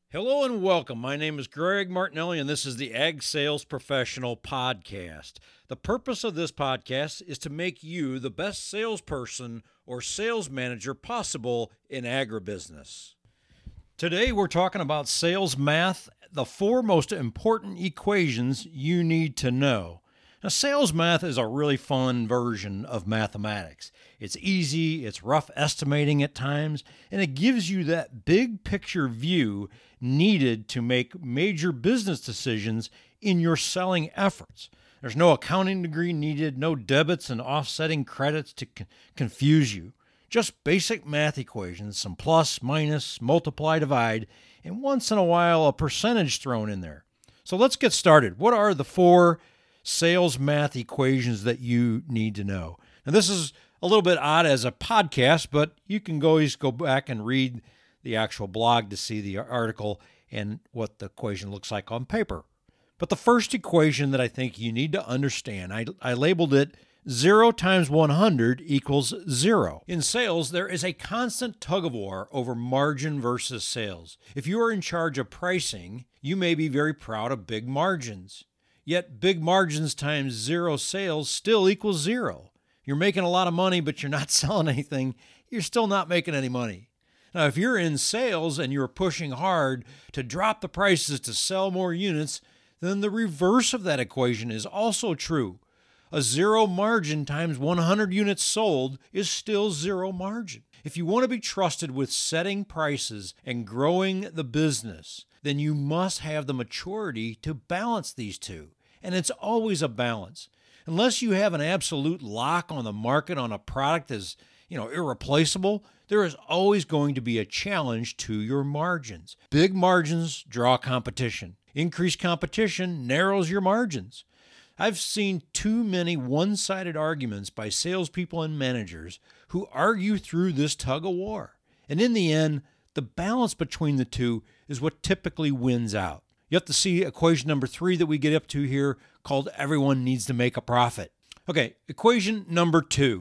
Hello and welcome. My name is Greg Martinelli, and this is the Ag Sales Professional Podcast. The purpose of this podcast is to make you the best salesperson or sales manager possible in agribusiness. Today, we're talking about sales math, the 4 most important equations you need to know. Now, sales math is a really fun version of mathematics. It's easy, it's rough estimating at times, and it gives you that big picture view needed to make major business decisions in your selling efforts. There's no accounting degree needed, no debits and offsetting credits to confuse you. Just basic math equations, some plus, minus, multiply, divide, and once in a while a percentage thrown in there. So let's get started. What are the 4 sales math equations that you need to know? Now, this is a little bit odd as a podcast, but you can always go back and read the actual blog to see the article and what the equation looks like on paper. But the first equation that I think you need to understand, I labeled it 0 times 100 equals 0. In sales, there is a constant tug of war over margin versus sales. If you are in charge of pricing, you may be very proud of big margins. Yet big margins times 0 sales still equals 0. You're making a lot of money, but you're not selling anything. You're still not making any money. Now, if you're in sales and you're pushing hard to drop the prices to sell more units, then the reverse of that equation is also true. A 0 margin times 100 units sold is still 0 margin. If you want to be trusted with setting prices and growing the business, then you must have the maturity to balance these two. And it's always a balance. Unless you have an absolute lock on the market on a product that's, irreplaceable, there is always going to be a challenge to your margins. Big margins draw competition. Increased competition narrows your margins. I've seen too many one-sided arguments by salespeople and managers who argue through this tug of war. And in the end, the balance between the two is what typically wins out. You have to see equation number 3 that we get up to here called everyone needs to make a profit. Okay, equation number 2.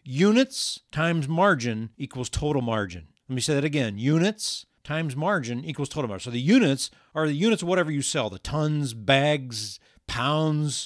Units times margin equals total margin. Let me say that again. Units times margin equals total margin. So the units are the units of whatever you sell, the tons, bags, pounds,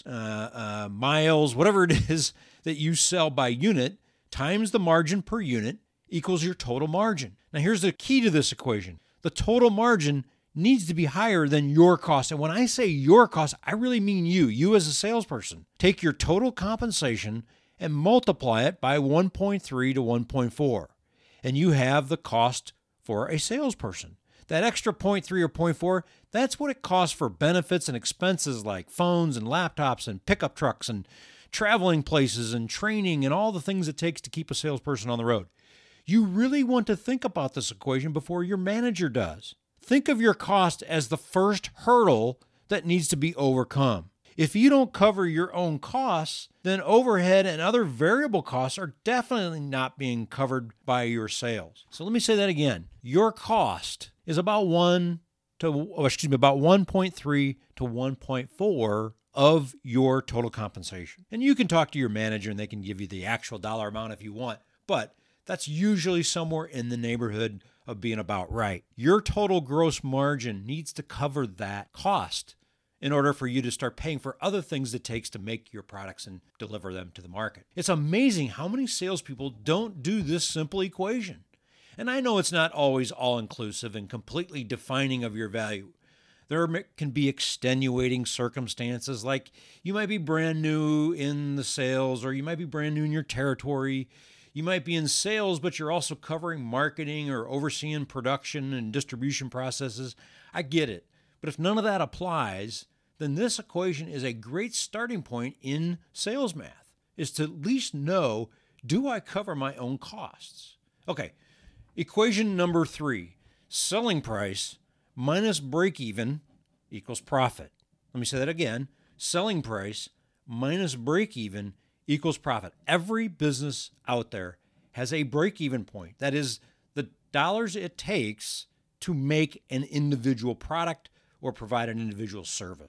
miles, whatever it is that you sell by unit, times the margin per unit equals your total margin. Now here's the key to this equation. The total margin needs to be higher than your cost. And when I say your cost, I really mean you as a salesperson. Take your total compensation and multiply it by 1.3 to 1.4. And you have the cost for a salesperson. That extra 0.3 or 0.4, that's what it costs for benefits and expenses like phones and laptops and pickup trucks and traveling places and training and all the things it takes to keep a salesperson on the road. You really want to think about this equation before your manager does. Think of your cost as the first hurdle that needs to be overcome. If you don't cover your own costs, then overhead and other variable costs are definitely not being covered by your sales. So let me say that again. Your cost is about 1.3 to 1.4 of your total compensation. And you can talk to your manager and they can give you the actual dollar amount if you want, but that's usually somewhere in the neighborhood of being about right. Your total gross margin needs to cover that cost in order for you to start paying for other things it takes to make your products and deliver them to the market. It's amazing how many salespeople don't do this simple equation. And I know it's not always all-inclusive and completely defining of your value. There can be extenuating circumstances like you might be brand new in the sales or you might be brand new in your territory. You might be in sales, but you're also covering marketing or overseeing production and distribution processes. I get it. But if none of that applies, then this equation is a great starting point in sales math, is to at least know, do I cover my own costs? Okay, equation number 3, selling price minus break-even equals profit. Let me say that again. Selling price minus break-even equals profit. Every business out there has a break-even point. That is the dollars it takes to make an individual product or provide an individual service.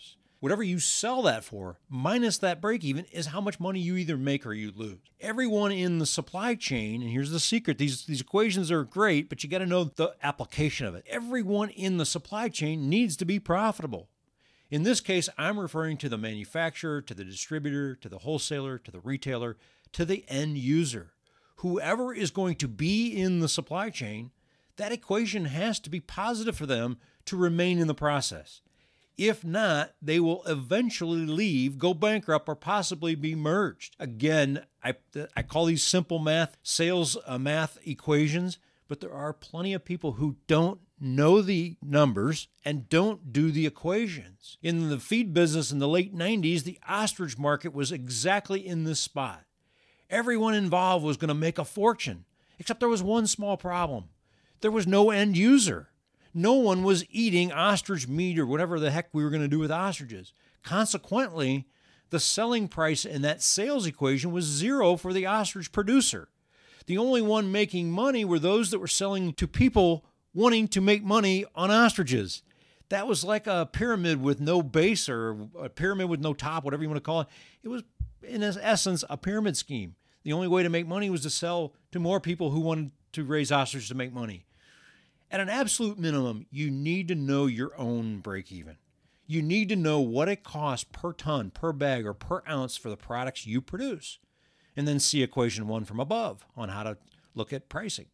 Whatever you sell that for, minus that break even, is how much money you either make or you lose. Everyone in the supply chain, and here's the secret, these equations are great, but you got to know the application of it. Everyone in the supply chain needs to be profitable. In this case, I'm referring to the manufacturer, to the distributor, to the wholesaler, to the retailer, to the end user. Whoever is going to be in the supply chain, that equation has to be positive for them to remain in the process. If not, they will eventually leave, go bankrupt, or possibly be merged. Again, I call these simple math, sales math equations, but there are plenty of people who don't know the numbers and don't do the equations. In the feed business in the late 90s, the ostrich market was exactly in this spot. Everyone involved was going to make a fortune, except there was one small problem. There was no end user. No one was eating ostrich meat or whatever the heck we were going to do with ostriches. Consequently, the selling price in that sales equation was zero for the ostrich producer. The only one making money were those that were selling to people wanting to make money on ostriches. That was like a pyramid with no base or a pyramid with no top, whatever you want to call it. It was, in essence, a pyramid scheme. The only way to make money was to sell to more people who wanted to raise ostriches to make money. At an absolute minimum, you need to know your own break-even. You need to know what it costs per ton, per bag, or per ounce for the products you produce. And then see equation 1 from above on how to look at pricing.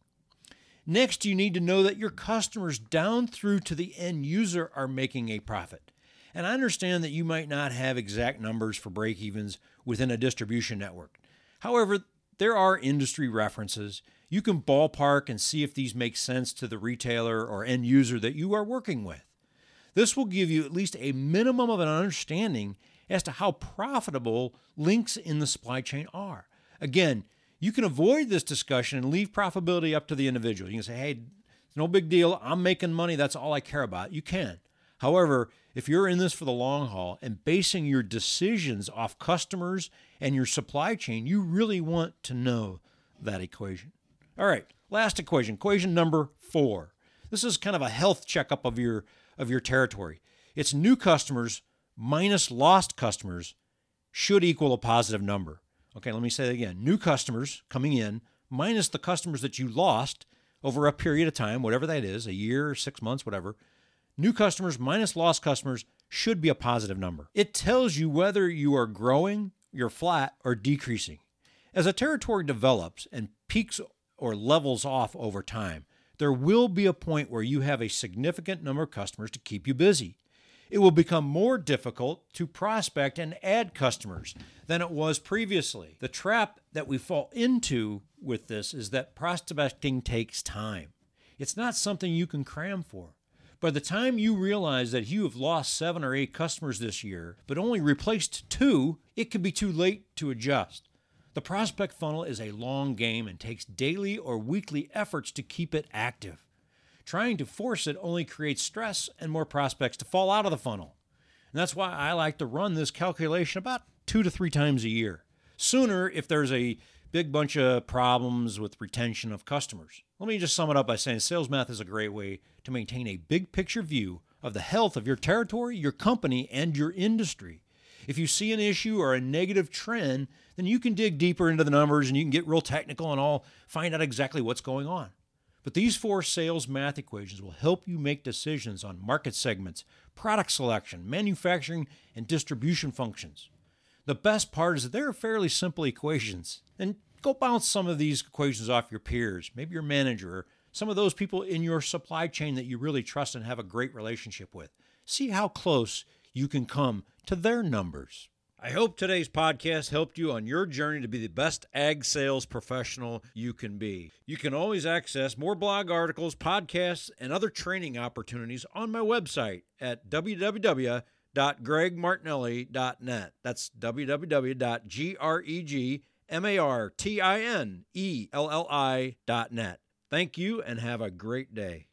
Next, you need to know that your customers down through to the end user are making a profit. And I understand that you might not have exact numbers for break-evens within a distribution network. However, there are industry references. You can ballpark and see if these make sense to the retailer or end user that you are working with. This will give you at least a minimum of an understanding as to how profitable links in the supply chain are. Again, you can avoid this discussion and leave profitability up to the individual. You can say, hey, it's no big deal. I'm making money. That's all I care about. You can. However, if you're in this for the long haul and basing your decisions off customers and your supply chain, you really want to know that equation. All right, last equation number 4. This is kind of a health checkup of your territory. It's new customers minus lost customers should equal a positive number. Okay, let me say that again. New customers coming in minus the customers that you lost over a period of time, whatever that is, a year, 6 months, whatever. New customers minus lost customers should be a positive number. It tells you whether you are growing, you're flat, or decreasing. As a territory develops and peaks or levels off over time, there will be a point where you have a significant number of customers to keep you busy. It will become more difficult to prospect and add customers than it was previously. The trap that we fall into with this is that prospecting takes time. It's not something you can cram for. By the time you realize that you have lost 7 or 8 customers this year, but only replaced 2, it can be too late to adjust. The prospect funnel is a long game and takes daily or weekly efforts to keep it active. Trying to force it only creates stress and more prospects to fall out of the funnel. And that's why I like to run this calculation about 2 to 3 times a year. Sooner if there's a big bunch of problems with retention of customers. Let me just sum it up by saying sales math is a great way to maintain a big picture view of the health of your territory, your company, and your industry. If you see an issue or a negative trend, then you can dig deeper into the numbers and you can get real technical and all find out exactly what's going on. But these 4 sales math equations will help you make decisions on market segments, product selection, manufacturing, and distribution functions. The best part is that they're fairly simple equations. And go bounce some of these equations off your peers, maybe your manager, or some of those people in your supply chain that you really trust and have a great relationship with. See how close you can come to their numbers. I hope today's podcast helped you on your journey to be the best ag sales professional you can be. You can always access more blog articles, podcasts, and other training opportunities on my website at www.gregmartinelli.net. That's www.gregmartinelli.net. Thank you and have a great day.